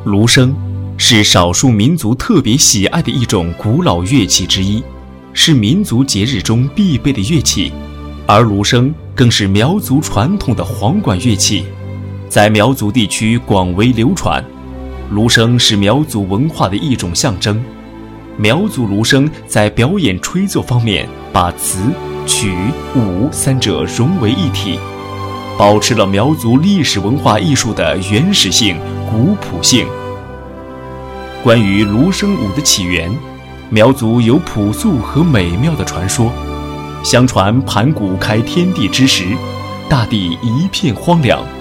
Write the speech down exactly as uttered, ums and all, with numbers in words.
芦笙是少数民族特别喜爱的一种古老乐器之一，是民族节日中必备的乐器，而芦笙更是苗族传统的簧管乐器，在苗族地区广为流传。芦笙是苗族文化的一种象征。苗族芦笙在表演吹奏方面，把词、曲、舞三者融为一体，保持了苗族历史文化艺术的原始性、古朴性。关于芦笙舞的起源，苗族有朴素和美妙的传说。相传盘古开天地之时，大地一片荒凉，